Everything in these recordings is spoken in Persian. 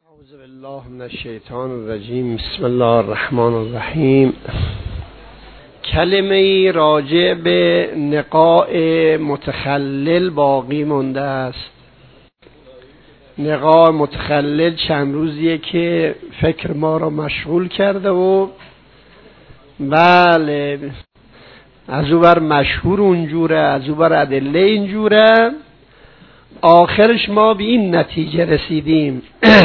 اعوذ بالله من الشیطان الرجیم. بسم الله الرحمن الرحیم. کلمه راجع به نقاء متخلل باقی مونده است. نقاء متخلل چند روزیه که فکر ما را مشغول کرده و بله از او بر مشهور اونجوره، از او بر ادله اینجوره. آخرش ما به این نتیجه رسیدیم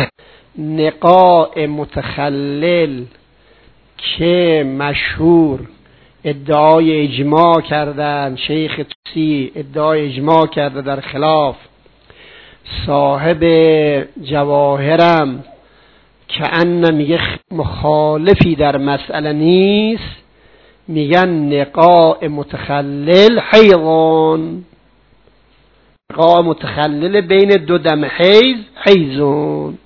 نقاء متخلل که مشهور ادعای اجماع کردن، شیخ طوسی ادعای اجماع کرده در خلاف صاحب جواهرم که ان میگه مخالفی در مسئله نیست، میگن نقاء متخلل حیضون، نقاء متخلل بین دو دم حیضون.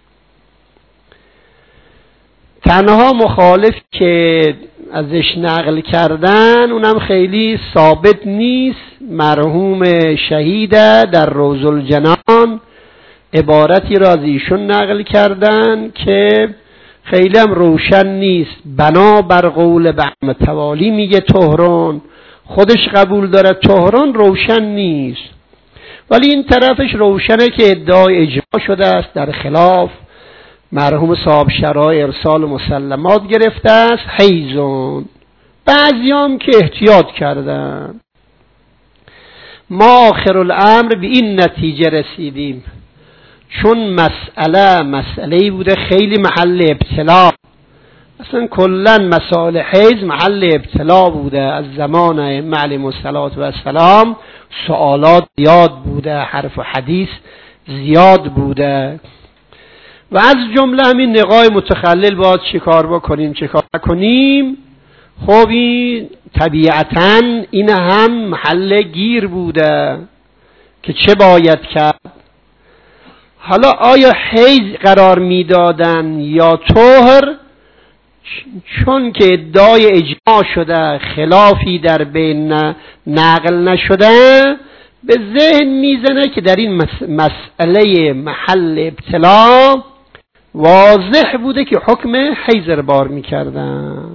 تنها مخالف که ازش نقل کردن اونم خیلی ثابت نیست، مرحوم شهیده در روض الجنان عبارتی را از ایشون نقل کردن که خیلی هم روشن نیست. بنا بر قول بعم توالی میگه طهران، خودش قبول داره طهران روشن نیست، ولی این طرفش روشنه که ادعای اجماع شده است در خلاف مرحوم صاحب شرای ارسال مسلمات گرفته است حیزون. بعضیام که احتیاط کردن. ما آخر الامر به این نتیجه رسیدیم چون مسئله بوده خیلی محل ابتلا، اصلا کلا مسائل حیض محل ابتلا بوده. از زمان ائمه علیهم السلام سوالات زیاد بوده، حرف و حدیث زیاد بوده و از جمله همین نقاء متخلل باید چه کار بکنیم چه کار نکنیم. خب این طبیعتاً این هم محل گیر بوده که چه باید کرد. حالا آیا حیض قرار میدادن یا طهر؟ چون که ادعای اجماع شده خلافی در بین نقل نشده، به ذهن میزنه که در این مسئله محل ابتلا واضح بوده که حکم حیض رو بار میکردن.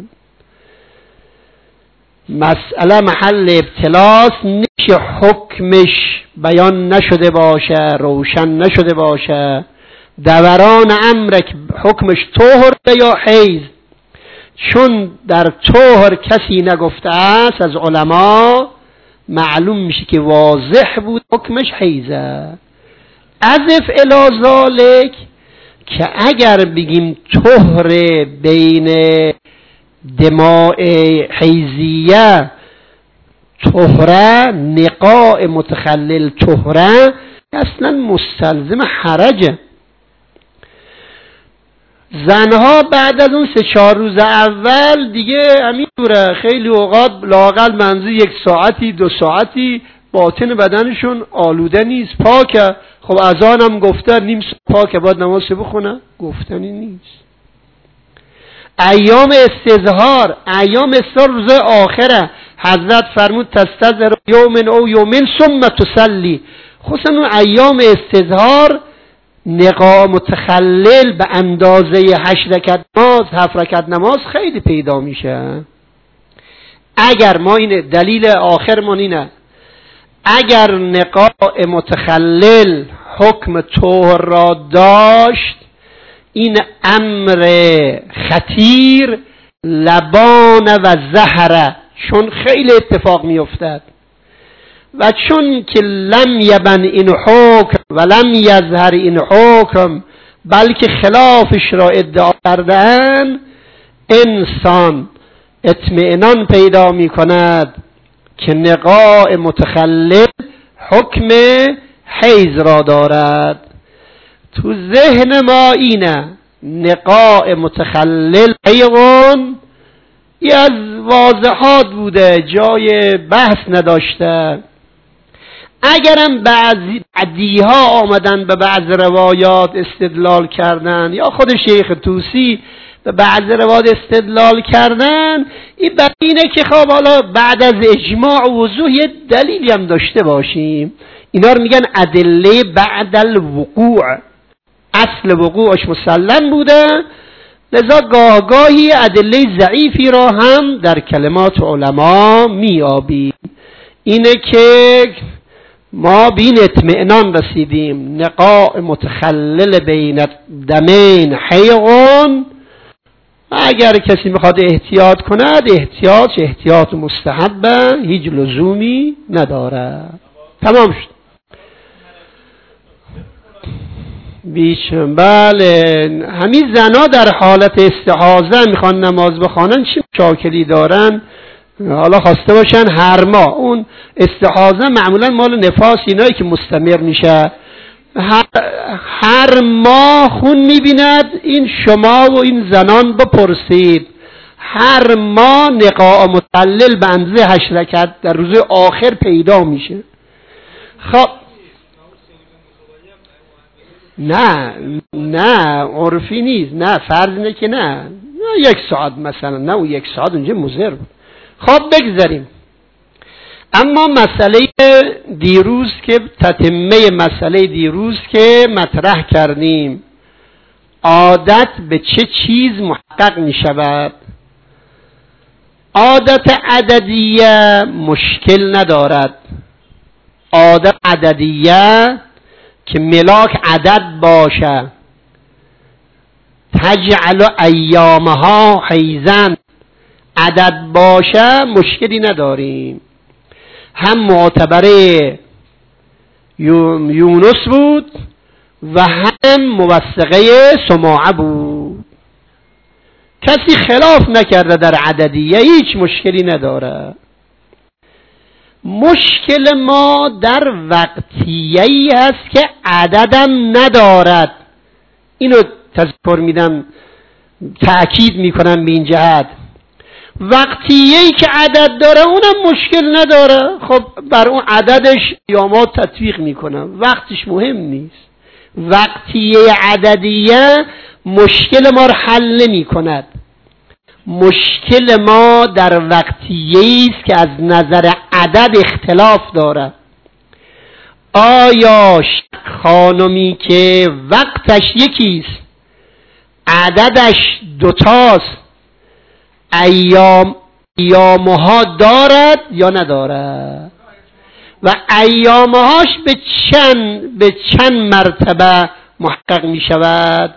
مسئله محل ابتلاست، نشه حکمش بیان نشده باشه، روشن نشده باشه، دوران امرک حکمش طهر یا حیض. چون در طهر کسی نگفته است از علما، معلوم میشه که واضح بود حکمش حیضه. اضف الی ذالک که اگر بگیم طهر بین دماء حیضیه طهره، نقاء متخلل طهره، اصلا مستلزم حرجه. زنها بعد از اون 3-4 روز اول دیگه همینطوره، خیلی اوقات لااقل منظور 1 ساعتی 2 ساعتی باطن بدنشون آلوده نیست، پاکه. خب اذان هم گفته نیم پاکه، باید نماز بخونه، گفتنی نیست. ایام استظهار روز آخره، حضرت فرمود تستظهر یومن او یومن ثم تصلی. خصوصا اون ایام استظهار نقاء متخلل به اندازه 8 رکعت نماز 7 رکعت نماز خیلی پیدا میشه. اگر ما این دلیل آخرمون اینه، اگر نقاء متخلل حکم طهر را داشت، این امر خطیر لبان و زهره، چون خیلی اتفاق میافتد و چون که لم یبن این حکم و لم یظهر این حکم، بلکه خلافش را ادعا کردن، انسان اطمینان پیدا می کند که نقاء متخلل حکم حیض را دارد. تو ذهن ما اینه نقاء متخلل حیضون، یه از واضحات بوده، جای بحث نداشته. اگرم بعدیها آمدن به بعض روایات استدلال کردن یا خود شیخ طوسی به بعض روایات استدلال کردن، این اینه که خب حالا بعد از اجماع و وضوح یه دلیلی هم داشته باشیم. اینا رو میگن ادله بعد الوقوع. اصل وقوعش مسلم بوده، لذا گاهی ادله ضعیفی را هم در کلمات علما میابیم. اینه که ما بین اطمئنان رسیدیم نقاء متخلل بین دمین حیغون، اگر کسی میخواد احتیاط کند احتیاط مستحبه، هیچ لزومی نداره. تمام شد. بله، همین زنا در حالت استحاضه میخوان نماز بخوانن چی مشاکلی دارن؟ حالا خواسته باشن هر ماه، اون استحاضه معمولا مال نفاس اینایی که مستمر میشه، هر ماه خون میبیند. این شما و این زنان بپرسید، هر ماه نقاء متعلل به اندازه 8 رکعت در روز آخر پیدا میشه. خب نه عرفی نیست، نه فرض اینه که نه 1 ساعت مثلا، نه اون 1 ساعت اونجا مضر بود. خب بگذاریم. اما مسئله دیروز که تتمه مسئله دیروز که مطرح کردیم، عادت به چه چیز محقق می شود؟ عادت عددیه مشکل ندارد. عادت عددیه که ملاک عدد باشه، تجعل ایامها حیزن، عدد باشه مشکلی نداریم. هم معتبره یونس بود و هم موثقه سماعه بود. کسی خلاف نکرده در عددیه، هیچ مشکلی نداره. مشکل ما در وقتیه‌ای هست که عددم ندارد. اینو تذکر میدم، تأکید میکنم به این جهت. وقتیه‌ای که عدد داره اونم مشکل نداره، خب بر اون عددش ایامات تطبیق میکنم، وقتش مهم نیست. وقتیه عددیه مشکل ما رو حل نمی کند. مشکل ما در وقتیه‌ای است که از نظر عدد اختلاف داره. آیا خانمی که وقتش یکیست، عددش 2 تاست، ایامها دارد یا ندارد؟ و ایامهاش به چند مرتبه محقق می شود؟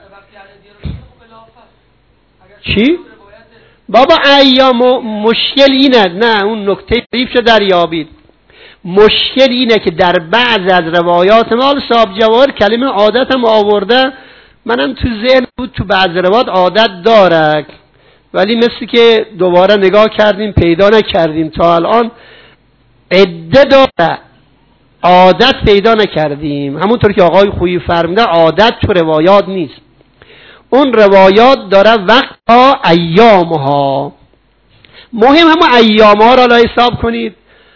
چی؟ بابا ایام مشکل اینه، نه اون نکته ریف دریابید. مشکل اینه که در بعض از روایات مال صاحب جواهر کلمه عادت هم آورده، منم تو ذهن بود تو بعض روایات عادت داره، ولی مثل که دوباره نگاه کردیم پیدا نکردیم، تا الان عده داره، عادت پیدا نکردیم. همونطور که آقای خویی فرموده عادت تو روایات نیست، اون روایات داره وقت ها ایامها. مهم همون ایامها را حساب کنید.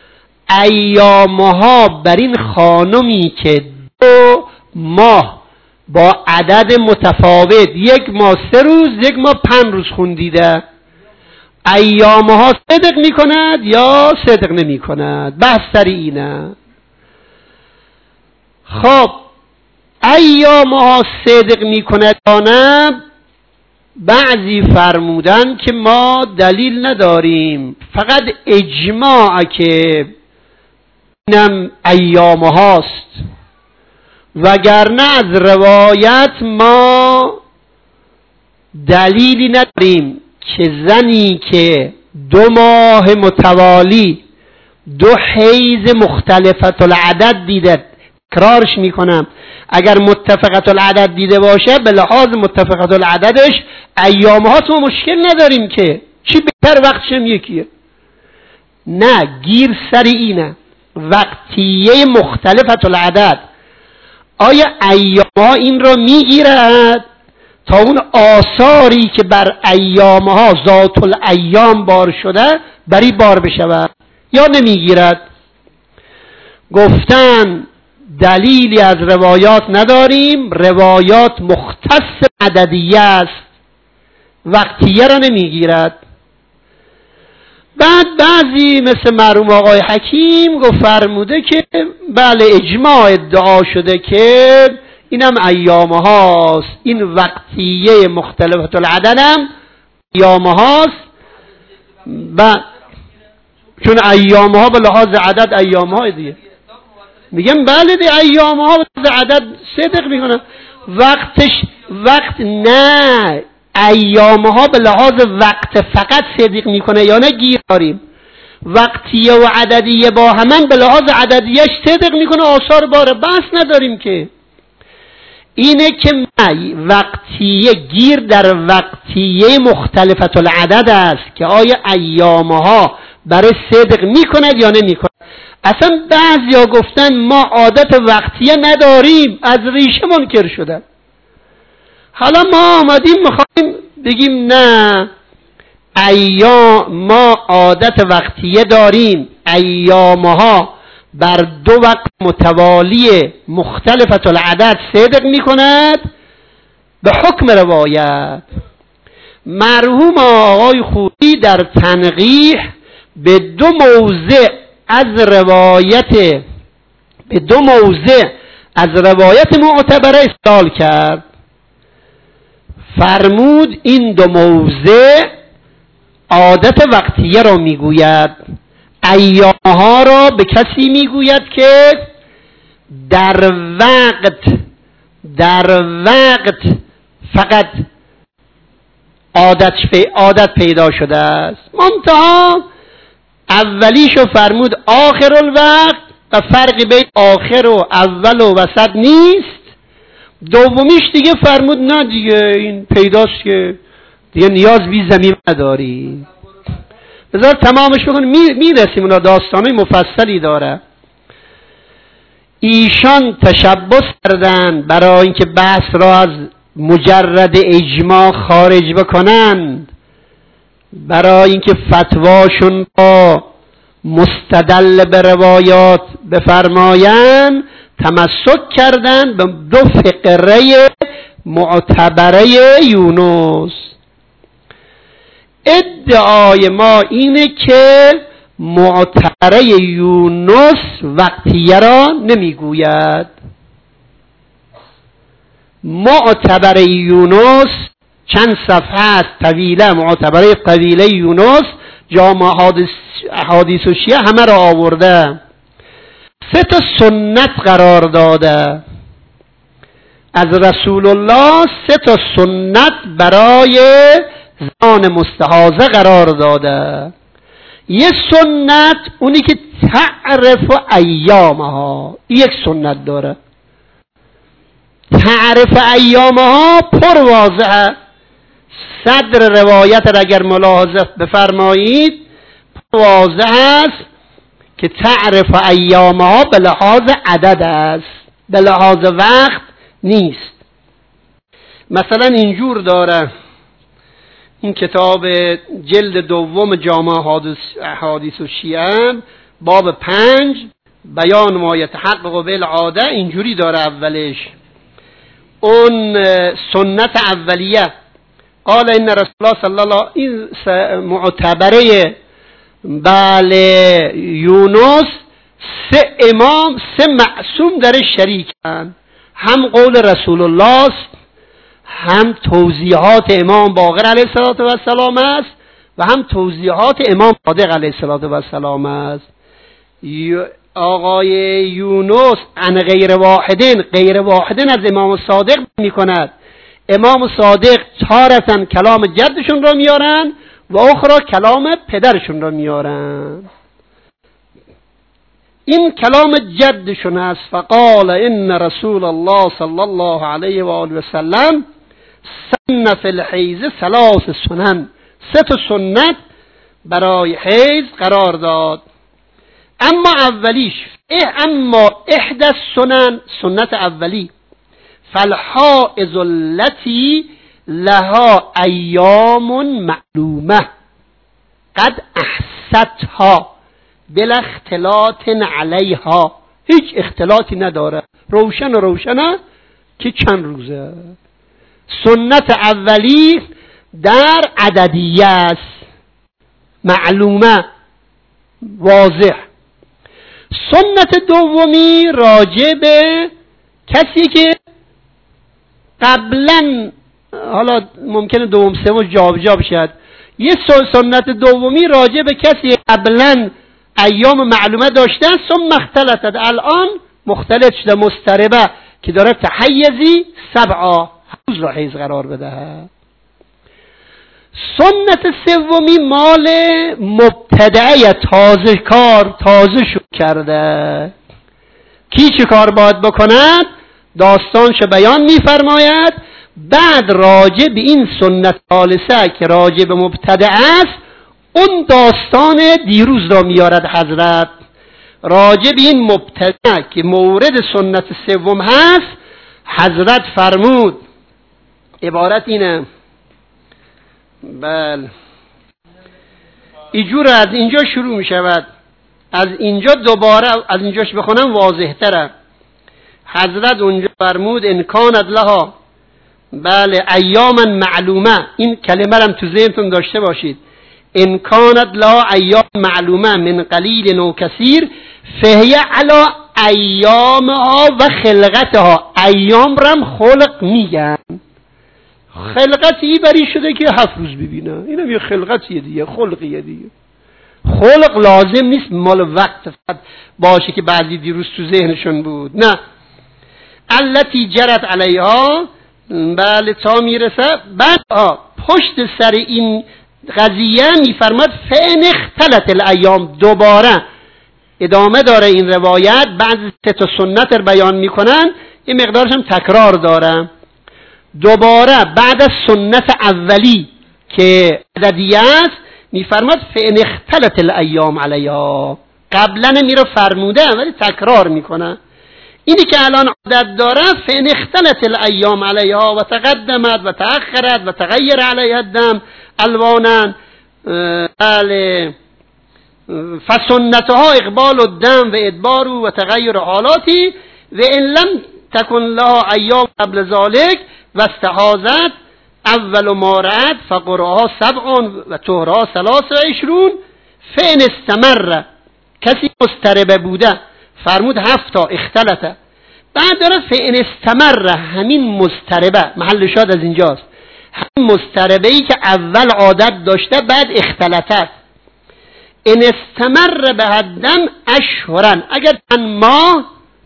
ایامها بر این خانمی که 2 ماه با عدد متفاوت، 1 ماه 3 روز، 1 ماه 5 روز خون دیده، ایامها صدق می کند یا صدق نمی کند؟ بحث سر اینه. خب ایامها صدق می کند یا نه؟ بعضی فرمودن که ما دلیل نداریم، فقط اجماع که اینم ایامهاست، وگرنه از روایت ما دلیلی نداریم که زنی که 2 ماه متوالی 2 حیض مختلفت العدد دیده، تکرارش میکنم، اگر متفقت العدد دیده باشه به لحاظ متفقت العددش ایامهات ما مشکل نداریم که چی بهتر، وقتشم یکیه. نه، گیر سر اینه وقتیه مختلفت العدد. آیا ایامها این را میگیرد تا اون آثاری که بر ایامها ذات الایام بار شده بری بار بشود یا نمیگیرد؟ گفتن دلیلی از روایات نداریم، روایات مختص عددیه است، وقتیه را نمیگیرد. بعد بعضی مثل مرحوم آقای حکیم فرموده که بله اجماع ادعا شده که اینم ایام هاست. این وقتیه مختلفت العدد هم ایام هاست. چون ایام ها به لحاظ عدد ایام های دیگه میگم بله دیگه ایام ها به لحاظ عدد صدق میکنن. وقت نه، ایام ها به لحاظ وقت فقط صدق میکنه یا نه گیر داریم. وقتیه و عددیه با همان به لحاظ عددیهش صدق میکنه، آثار باره، بحث نداریم که. اینه که وقتیه گیر در وقتیه مختلفت العدد است که آیا ایامها برای صدق میکند یا نمیکند. اصلا بعضیا گفتن ما عادت وقتیه نداریم، از ریشه منکر شدن. حالا ما آمدیم میخوایم بگیم نه، ما عادت وقتیه داریم، ایامها بر دو وقت متوالی مختلفت العدد صدق می کند به حکم روایت. مرحوم آقای خویی در تنقیح به دو موضع از روایت معتبره استدلال کرد. فرمود این دو موضع عادت وقتیه را میگوید، ایامها را به کسی میگوید که در وقت فقط عادت پیدا شده است. منتها اولیشو فرمود آخر الوقت و فرقی بین آخر و اول و وسط نیست. دومیش دیگه فرمود نه دیگه این پیداست که دیگه نیاز بی زمین نداری. بذار تمامش بکنیم میرسیم. اونا داستانه مفصلی داره. ایشان تشبث کردن برای اینکه بحث را از مجرد اجماع خارج بکنن، برای اینکه فتواشون را مستدل به روایات بفرماین، تمسک کردن به دو فقره معتبره یونس. ادعای ما اینه که معتبره یونس وقتیه را نمیگوید. معتبره یونس چند صفحه است طویله، معتبره طویله یونس جامع احادیث و شیعه همه را آورده، 3 سنت قرار داده از رسول الله، 3 سنت برای زمان مستحاضه قرار داده. یه سنت اونی که تعرف ایامها، یک سنت داره. تعرف ایامها پر واضحه. صدر روایت را اگر ملاحظه بفرمایید پر واضح است که تعرف ایامها به لحاظ عدد است، به لحاظ وقت نیست. مثلا اینجور داره این کتاب جلد دوم جامع احادیث و شیعه باب 5 بیان ما یتحقق بالعاده، اینجوری داره اولش اون سنت اولیه قال ان رسول الله صلی الله این معتبره بله یونس 3 امام 3 معصوم در شریکن، هم قول رسول الله است، هم توضیحات امام باقر علیه السلام است و هم توضیحات امام صادق علیه السلام است. آقای یونس عن غیر واحدین از امام صادق می کند. امام صادق تارتاً کلام جدشون را میارن و اخرى کلام پدرشون را میارن. این کلام جدشون است. فقال ان رسول الله صلی الله علیه و آله و سلم سن فی الحیض 3 سنن، 3 سنت برای حیض قرار داد. اما اولیش اما احدى السنن، سنت اولی فالحائض التي لها ایام معلومه قد احستها بلا اختلاط علیها، هیچ اختلاطی نداره، روشنه که چند روزه. سنت اولی در عددیه است، معلومه، واضح. سنت دومی راجع به کسی که قبلا، حالا ممکنه دوم سوم جابجا بشد، یه سنت دومی راجع به کسی قبلا ایام معلومه داشتن ثم اختلطت، الان مختلط شده مضطربه که داره تحیزی 7 روز را حیض قرار بده. سنت سومی مال مبتدعه، تازه کار، تازه شروع کرده. کی چه کار باید بکند داستانش بیان میفرماید. بعد راجع به این سنت ثالثه که راجع به مبتدع است اون داستان دیروز را میارد حضرت. راجع به این مبتدع که مورد سنت سوم هست حضرت فرمود، عبارت اینه، بله اینجور از اینجا شروع می شود، از اینجا دوباره از اینجاش بخونم واضح تره. حضرت اونجا فرمود ان کانت لها، بله ایاما معلومه، این کلمه هم تو ذهنتون داشته باشید، ان کانت لها ایام معلومه من قلیل و کثیر فهی علی ایامها و خلقتها. ایام رم خلق میگن، خلقتی بری شده که 7 روز ببینه، اینم یه خلقتیه دیگه، خلقیه دیگه. خلق لازم نیست مال وقت فقط باشه که بعضی دیروز تو ذهنشون بود، نه. التی جرت علیها، بله تا میرسه بعد پشت سر این قضیه میفرماد فان اختلط الایام، دوباره ادامه داره این روایت، بعض 3 تا سنت رو بیان میکنن، این مقدارش هم تکرار داره. دوباره بعد از سنت اولی که عددیه است میفرماد فان اختلط الایام علیها، قبلا میره فرموده ولی تکرار میکنه. اینی که الان عدد داره فان اختلط الایام علیها و تقدمت و تأخرت و تغیر علیها الدم الوانا، بله فسنتها اقبال الدم و ادبار و تغیر حالاتی و ان لم تکن لها ایام قبل ذلك و استحاضت اول ما رأت فقرها 7 و طهرها 23 فان استمر، کسی مضطربه بوده فرمود 7 اختلطه. بعد داره فان استمر، همین مضطربه محل شاد از اینجاست، همین مضطربه ای که اول عادت داشته بعد اختلطت. ان استمر به الدم اشهرا، اگر چند ماه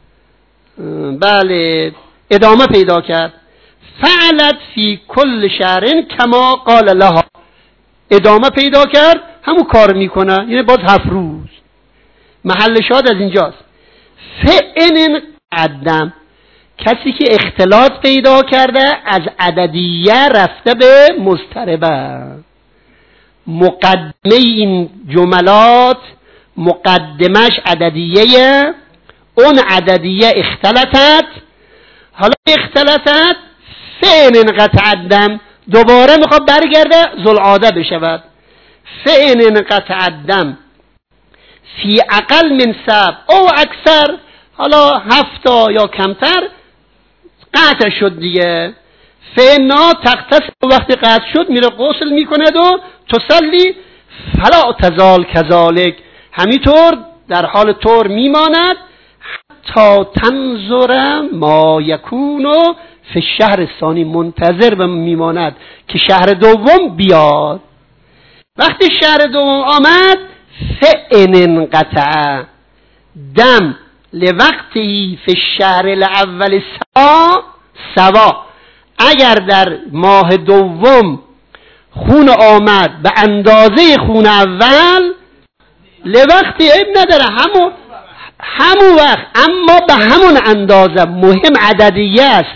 بله ادامه پیدا کرد، فعلت فی کل شهر کما قال لها، ادامه پیدا کرد همون کار میکنه، یعنی باز 7 روز. محل شاد از اینجاست. فان قدم، کسی که اختلاط پیدا کرده از عددیه رفته به مضطربه. مقدمه این جملات مقدمش عددیه، اون عددیه اختلطت، حالا اختلطت فان انقطع الدم، دوباره میخواد برگرده ذوالعاده بشود. فان انقطع الدم فی اقل من 7 او اکثر، حالا 7 یا کمتر قطع شد دیگه. فانا تغتسل، وقتی قطع شد میره غسل میکند و تصلی فلا تزال کذالک، همینطور در حال طور میماند حتی تنظر ما یکون فی الشهر الثانی، منتظر میماند که شهر دوم بیاد. وقتی شهر دوم آمد فان انقطع دم لوقتی فی الشهر الاول سوا، اگر در ماه دوم خون آمد به اندازه خون اول، لوقتی عیب نداره، همون وقت، اما به همون اندازه، مهم عددیه است.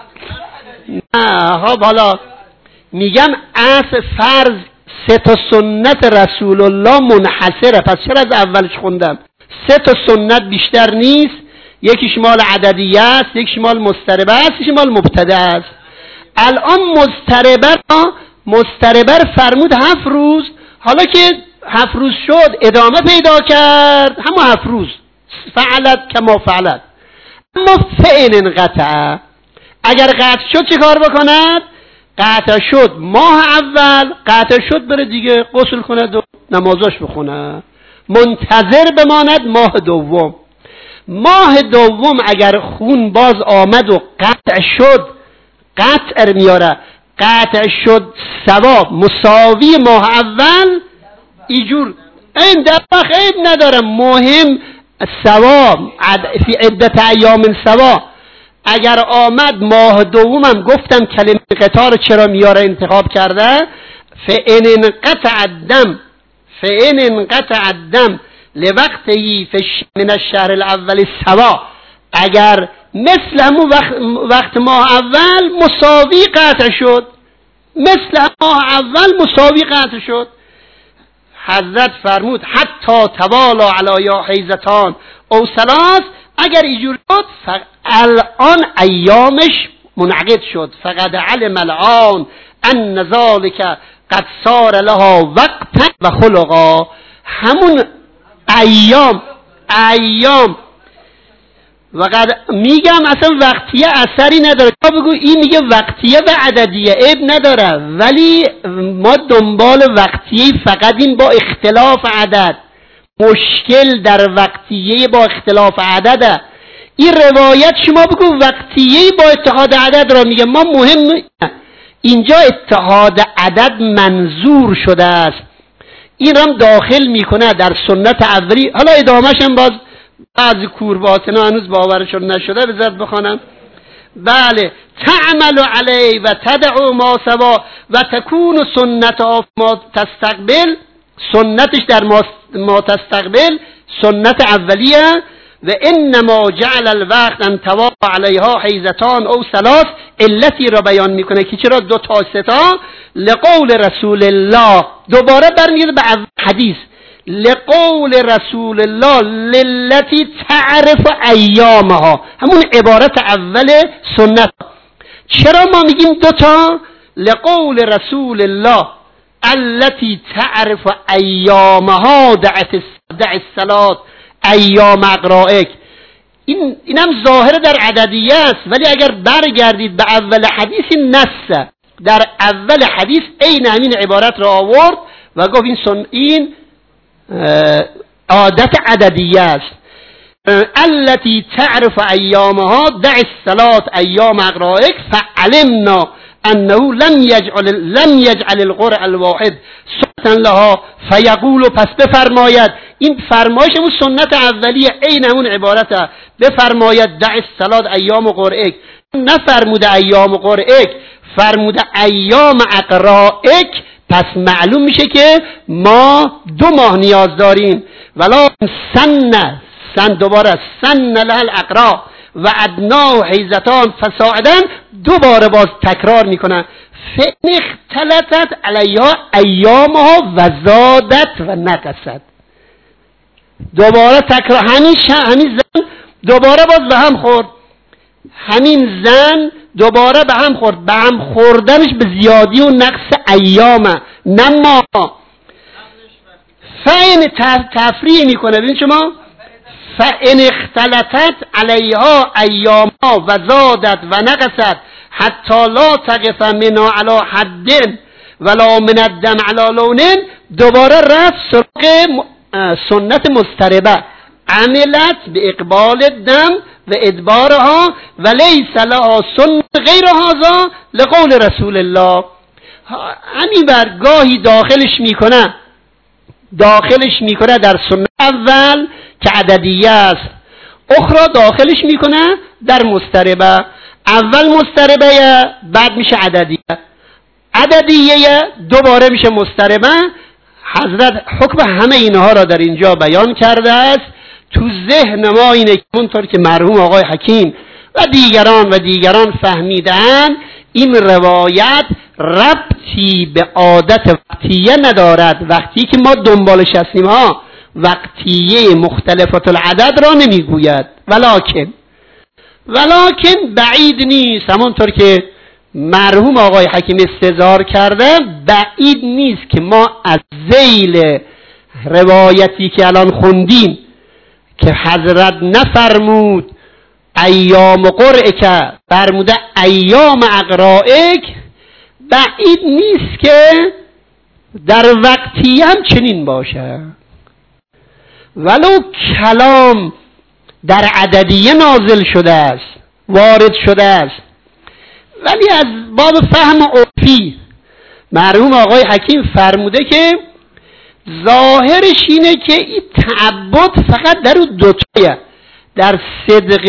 نه حالا میگم اصل فرض 3 تا سنت رسول الله منحصره، پس چرا از اولش خوندم؟ 3 تا سنت بیشتر نیست، یکیش مال عددیه است، یکیش مال مضطربه است، یکیش مال مبتدع است. الان مضطربه فرمود 7 روز، حالا که 7 روز شد ادامه پیدا کرد، همون 7 روز فعلت کما فعلت. اما فعل انقطع، اگر قطع شد چه کار بکند؟ قطع شد ماه اول، قطع شد بره دیگه غسل کند و نمازاش بخونه، منتظر بماند ماه دوم. ماه دوم اگر خون باز آمد و قطع شد، قطع میاره، قطع شد ثواب مساوی ماه اول ایجور، این در خیلی ندارم، مهم ثواب فی عدت ایام سوا. اگر آمد ماه دومم گفتم کلمه قطار چرا میاره انتخاب کرده، فإن انقطع الدم لوقتی من الشهر الاول سوا، اگر مثل همون وقت ماه اول مساوی قطع شد، مثل ماه اول مساوی قطع شد. حضرت فرمود حتی توالا علی یا حیزتان او ثلاث، اگر اینجور شد الان ایامش منعقد شد، فقد علم الان ان ذلك قد صار لها وقتا و خلقا، همون ایام وقد میگم اصلا وقتیه اثری نداره، تا بگو این میگه وقتیه و عددیه عیب نداره، ولی ما دنبال وقتیه فقط این با اختلاف عدد، مشکل در وقتیه با اختلاف عدده. این روایت شما بگو وقتیه با اتحاد عدد را میگه، ما مهم اینجا اتحاد عدد منظور شده است، این هم داخل میکنه در سنت اولی. حالا ادامهش هم باز بعضی کورباتنا هنوز باورشون نشده بذات بخوانم. بله، تعمل علی و تدعو ما سوا و تکون سنت ما تستقبل، سنتش در ما تستقبل سنت اولیه. و انما جعل الوقت ان توا علیها حیزتان او ثلاث، علتی را بیان میکنه که چرا 2 تا 3 تا، لقول رسول الله، دوباره برمیگرده به حدیث، لقول رسول الله للتی تعرف ایامها، همون عبارت اول سنت. چرا ما میگیم 2 تا؟ لقول رسول الله التی تعرف ایامها دع الصلاه ایام اقرائک، اینم ظاهر در عددیه است، ولی اگر برگردید به اول حدیث نص، در اول حدیث عین همین عبارت را آورد و گفت این عادت عددیه است. التی تعرف ایامها دع الصلاه ایام اقرائک فعلمنا انه لم یجعل القرء الواحد سنتا لها فیقول، پس بفرماید، این فرمایش اون سنت اولیه عین اون عبارته، بفرماید دع الصلاه ایام قرئک، نفرموده ایام قرئک، فرموده ایام اقرائک، پس معلوم میشه که ما 2 ماه نیاز داریم. ولا سن دوباره سن له الاقراء و ادنا حیزتان فساعدن، دوباره باز تکرار میکنن، فإن اختلطت علیها ایامها و زادت و نقصت، دوباره تکرار، همین زن دوباره باز به هم خورد، همین زن دوباره به هم خورد، به هم خوردنش به زیادی و نقص ایامه، نه ما. فإن تفریع میکنه، ببین شما، فإن اختلطت علیها ایامها و زادت و نقصت حتی لا تقف منا علی حد ولا من الدم علی لون، دوباره رفت سرق سنت مضطربه، عملت به اقبال الدم و ادبارها و لیس لها سنت غیر هذا لقول رسول الله. همین برگاهی داخلش میکنه در سنت اول که عددیه است، اخرى داخلش میکنه در مضطربه، اول مضطربه بعد میشه عددیه دوباره میشه مضطربه. حضرت حکم همه اینها را در اینجا بیان کرده است. تو ذهن ما اینه که اونطور که مرحوم آقای حکیم و دیگران فهمیدن، این روایت ربطی به عادت وقتیه ندارد. وقتی که ما دنبالش هستیم ها، وقتیه مختلفات العدد را نمیگوید، ولکن بعید نیست، همونطور که مرحوم آقای حکیم استظهار کرده، بعید نیست که ما از ذیل روایتی که الان خوندیم که حضرت نفرمود ایام قرئک، فرموده ایام اقرائک، بعید نیست که در وقتی هم چنین باشه، ولو کلام در عددیه نازل شده است، وارد شده است، ولی از باب فهم عرفی مرحوم آقای حکیم فرموده که ظاهرش اینه که این تعبد فقط در اون دوتایه، در صدق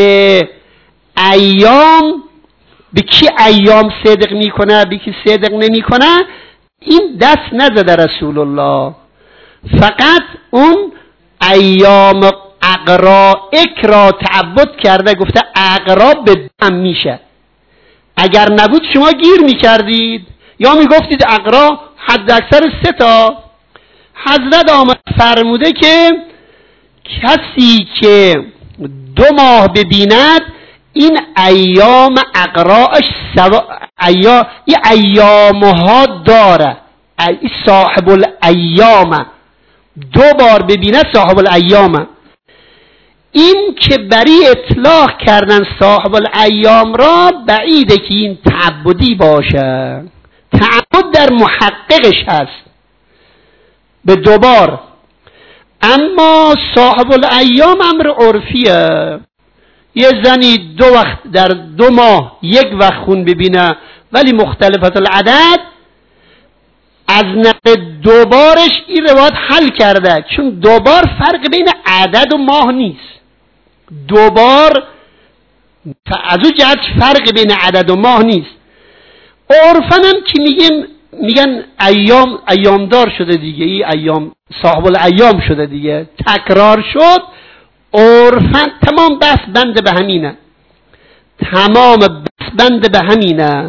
ایام، به کی ایام صدق میکنه به کی صدق نمیکنه این دست نزده رسول الله. فقط اون ایام اقرائک را تعبد کرده، گفته اقرا به دم میشه. اگر نبود شما گیر میکردید یا میگفتید اقرا حد اکثر 3 تا. حضرت آمد فرموده که کسی که 2 ماه ببیند این ایام اقراش این ایامها داره، این صاحب الایام 2 بار ببینه صاحب الایام. این که بری اطلاق کردن صاحب الایام را بعیده که این تعبدی باشه. تعبد در محققش هست به 2 بار، اما صاحب الایام امر عرفیه. یه زنی 2 وقت در 2 ماه 1 وقت خون ببینه ولی مختلفت العدد، از نقل 2 بارش این روایت حل کرده، چون 2 بار فرق بین عدد و ماه نیست. 2 بار از اون جهت فرق بین عدد و ماه نیست. عرفاً هم که میگن ایامدار شده دیگه، این ایام صاحب الایام شده دیگه، تکرار شد. عرفاً تمام بحث بنده به همینه، تمام بحث بنده به همینه.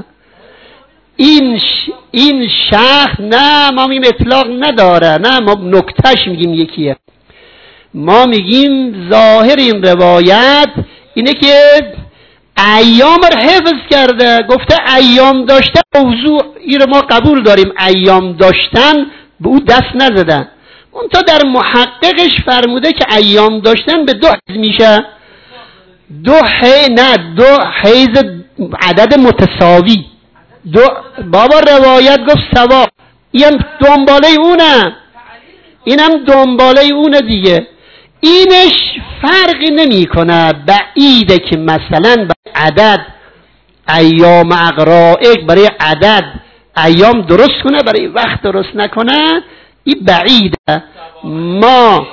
این شخص نه ما میگیم اطلاق نداره، نه ما نکتهش میگیم یکیه. ما میگیم ظاهر این روایت اینه که ایام رو حفظ کرده، گفته ایام داشتن موضوع این رو ما قبول داریم، ایام داشتن به او دست نزدن. اون تا در محققش فرموده که ایام داشتن به 2 حیز میشه، 2 حیز عدد متساوی. بابا روایت گفت سوا، اینم دنباله اونه، اینم دنباله اونه دیگه. اینش فرقی نمی کنه. بعیده که مثلا برای عدد ایام اقرائک برای عدد ایام درست کنه برای وقت درست نکنه، این بعیده. ما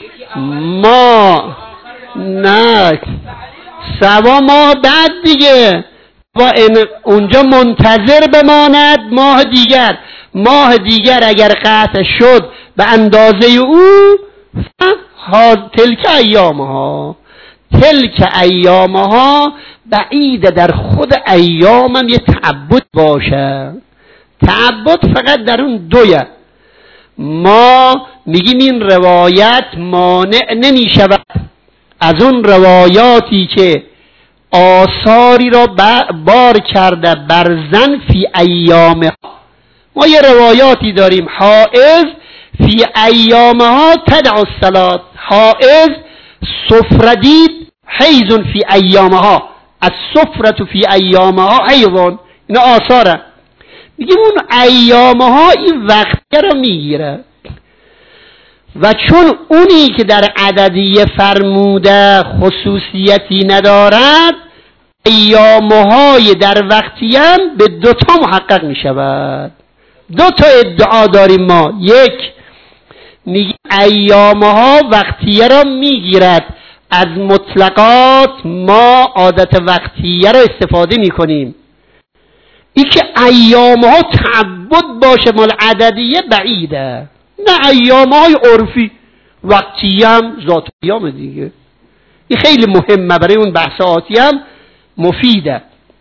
نه سوا ماه بعد دیگه و اونجا منتظر بماند ماه دیگر اگر قطع شد به اندازه او تلک ایامها بعیده در خود ایامم یه تعبد باشه. تعبد فقط در اون 2. ما میگیم این روایت مانع نمی شود از اون روایاتی که آثاری را بار کرده بر زن فی ایامها. ما یه روایاتی داریم حائض فی ایامها تدع الصلاة، حائض صفر دید حیض فی ایامها، از صفرت فی ایامها حیضون. اینا آثاره. میگیم اون ایامها این وقت را میگیره و چون اونی که در عددیه فرموده خصوصیتی ندارد، ایامهای در وقتیم به 2 تا محقق میشود. 2 تا ادعا داریم ما. 1 میگه ایامها وقتیه را میگیرد، از مطلقات ما عادت وقتیه را استفاده میکنیم. این که ایامها تعبد باشه مال عددیه بعیده. نه، ایامهای عرفی وقتیه هم ذات ایام دیگه. این خیلی مهمه، برای اون بحث آتی هم مفیده.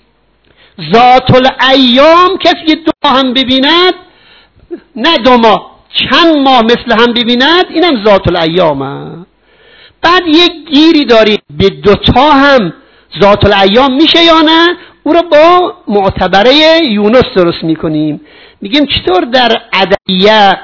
ذات الایام کسی 2 ماه هم ببیند، نه 2 ماه، چند ماه مثل هم ببیند، اینم ذات الایامه. بعد یک گیری داریم به 2 تا هم ذات الایام میشه یا نه، او رو با معتبره یونس درست میکنیم. میگیم چطور در عددیه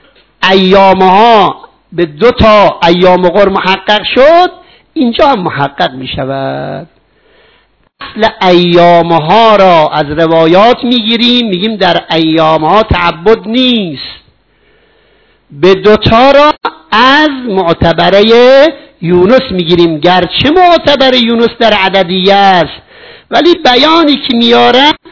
ایامها به 2 تا ایام غر محقق شد، اینجا هم محقق میشود. اصل ایامها را از روایات میگیریم، میگیم در ایامها تعبد نیست. به 2 تا را از معتبره یونس میگیریم، گرچه معتبره یونس در عددیه است، ولی بیانی که میارن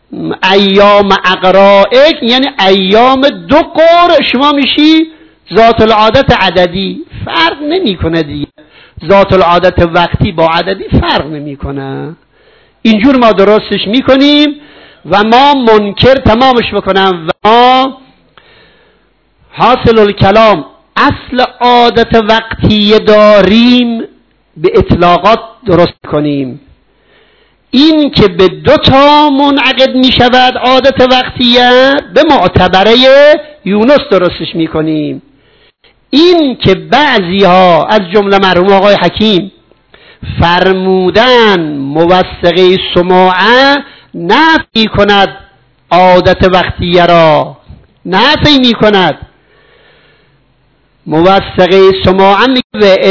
ایام اقرائک یعنی ایام دو قرء شما میشی ذات العادت عددی. فرق نمیکنه دیگه، ذات العادت وقتی با عددی فرق نمیکنه. اینجور ما درستش میکنیم و ما منکر تمامش بکنم و ما حاصل الکلام اصل عادت وقتی داریم به اطلاقات درست کنیم. این که به دو تا منعقد می شود عادت وقتیه به معتبره یونس درستش می کنیم. این که بعضی ها از جمله مرحوم آقای حکیم فرمودن موثقه سماعه نفی کند عادت وقتیه را، نفی می کند. موثقه سماعه می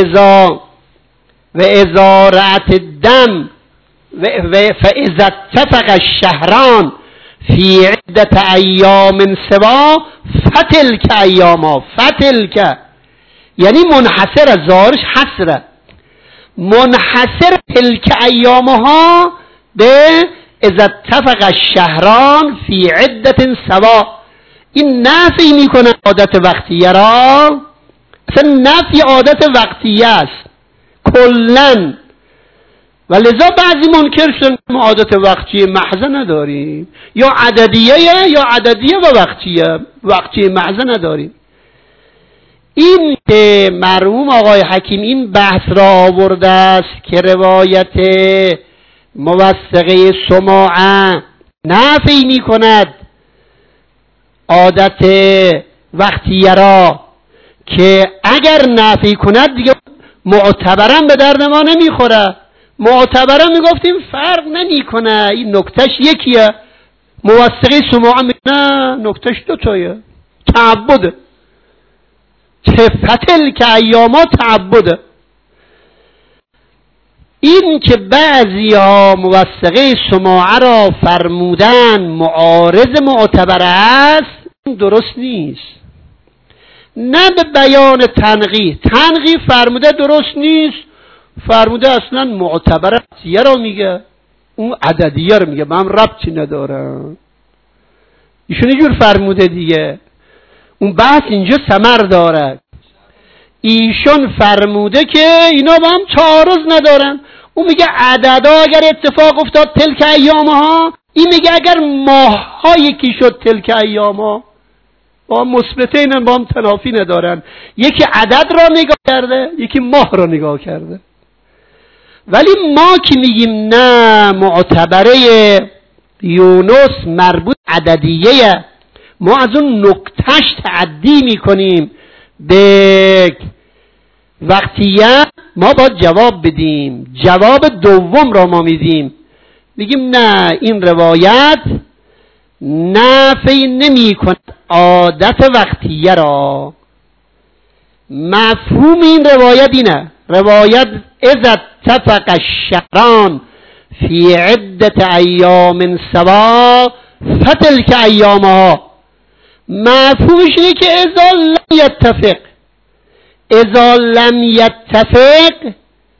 و اذا رأت الدم فاذا اتفق الشهران فی عدت ایام سوا فتلک ایاما. فتلک یعنی منحصر، ظاهرش حسره، منحصر تلک ایامها به اذا اتفق الشهران فی عدت سوا. این نفی میکنه عادت وقتیه را، اصلا نفی عادت وقتیه است کلن. و لذا بعضی منکر شدن ما عادت وقتی محض نداریم، یا عددیه یا عددیه و وقتی محض نداریم. این که مرحوم آقای حکیم این بحث را آورده است که روایت موثقه سماعه نفی می کند عادت وقتیه را، که اگر نفی کند دیگه معتبرا به درد ما نمیخوره. معتبرا میگفتیم فرق نمیکنه، این نکتهش یکیه. موثقه سماعه نه، نکتهش دوتایه، تعبده. فتل که ایاما تعبده. این که بعضی ها موثقه سماعه را فرمودن معارض معتبر است، درست نیست. نه به بیان تنقیح فرموده درست نیست، فرموده اصلا معتبر عددیه را میگه، اون عددیه رو میگه، من ربطی ندارم. ایشون اینجور فرموده دیگه، اون بحث اینجا ثمر داره. ایشون فرموده که اینا با هم تعارض ندارن. اون میگه عددا اگر اتفاق افتاد تلک ایامها، این میگه اگر ماه‌ها یکی شد تلک ایامها، با هم مثبتین، با هم تنافی ندارن. یکی عدد را نگاه کرده، یکی ماه را نگاه کرده. ولی ما که میگیم نه، معتبره یونس مربوط عددیه، ما از اون نکتهش تعدی میکنیم به وقتیه، ما باید جواب بدیم. جواب دوم را ما میدیم، میگیم نه، این روایت نفی نمی کند عادت وقتیه را. مفهوم این روایت اینه، روایت اذا اتفق الشهران فی عدت ایام سوا فتلک ایامها. مفهومش اینه که اذا لم یتفق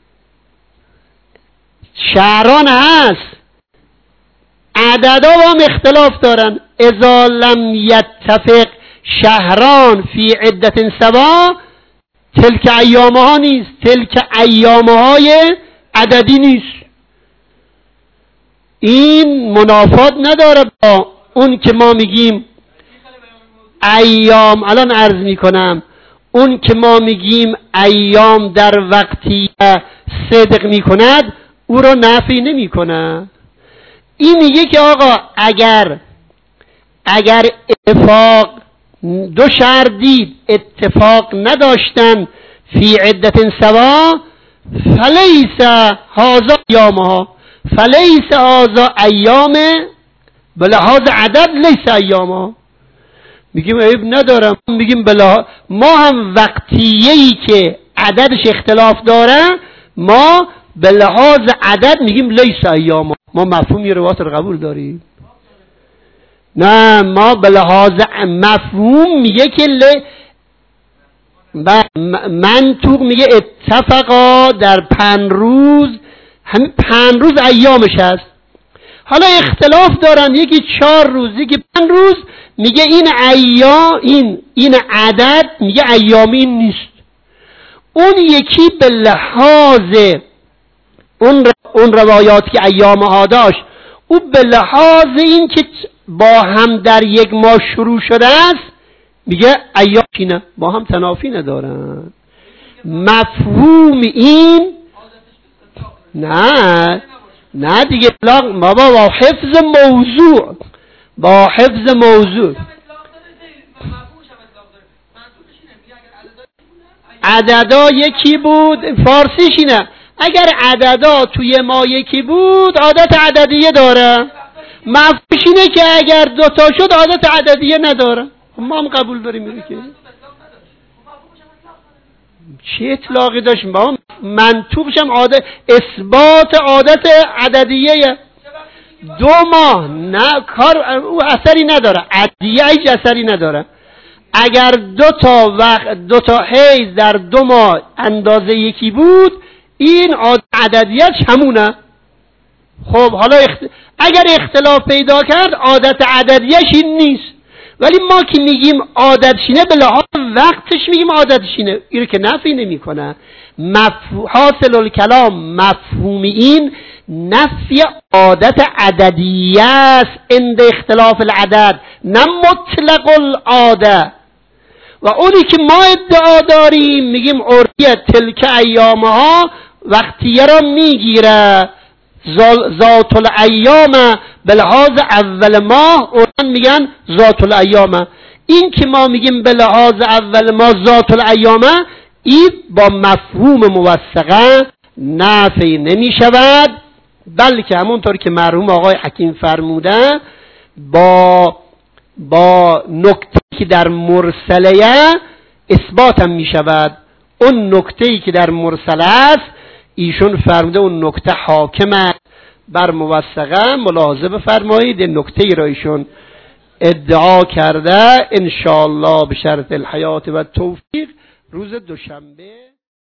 شهران هست، عددا با هم اختلاف دارن. اذا لم یتفق شهران فی عدت سوا تلک ایامها نیست، تلک ایامهای عددی نیست. این منافات نداره با اون که ما میگیم ایام. الان عرض میکنم، اون که ما میگیم ایام در وقتی صدق میکند، او را نفی نمیکنه. این میگه که آقا اگر اتفاق دو شهر دید اتفاق نداشتن فی عدت سوا فلیس هذا ایامها، فلیس هذا ایام، بلحاظ عدد لیس ایامها. میگیم عیب ندارم، میگیم ما هم وقتیه‌ای که عددش اختلاف داره، ما به لحاظ عدد میگیم لیس ایامها. ما مفهومی روایت رو قبول داریم؟ نه، ما به لحاظ مفهوم میگه که منطوق میگه اتفقا در 5 روز، همین 5 روز ایامش هست. حالا اختلاف دارن، یکی 4 روز یکی 5 روز. میگه این عدد میگه ایامی نیست. اون یکی به لحاظ اون روایاتی که ایامها داشت، او به لحاظ این که با هم در یک ماه شروع شده است میگه ایامینه، با هم تنافی ندارن. مفهوم این نه دیگه بابا با حفظ موضوع عددا یکی بود. فارسیش اینه، اگر عددا توی ما یکی بود عادت عددیه داره. مفهومش اینه که اگر 2 تا شد عادت عددیه نداره. ما هم قبول داریم اینو که چه اطلاقی داشتیم بابا؟ منطوقش هم اثبات عادت عددیه. 2 ماه نه کار او اثری نداره، عددیه هیچ اثری نداره. اگر 2 تا حیض در 2 ماه اندازه یکی بود این عددیت همونه. خب حالا اگر اختلاف پیدا کرد عادت عددیش این نیست. ولی ما که میگیم عادتشینه به لحاظ وقتش میگیم عادتشینه، این که نفی نمی کنه. حاصل الکلام مفهوم این نفی عادت عددیه است عند اختلاف العدد، نه مطلق العاده. و اونی که ما ادعا داریم میگیم عرفیت تلک ایامها وقتیه را میگیره. ذات الایام به لحاظ اول ماه اون میگن ذات الایام. این که ما میگیم به لحاظ اول ماه ذات الایام، این با مفهوم موثقه نافی نمی شود، بلکه همونطور که مرحوم آقای حکیم فرموده با نکته که در مرسله اثبات هم می شود. اون نکته‌ای که در مرسله است ایشون فرموده اون نکته حاکم بر موثقه. ملاحظه بفرمایید نکته‌ای را ایشون ادعا کرده. انشاءالله به شرط الحیات و توفیق روز دوشنبه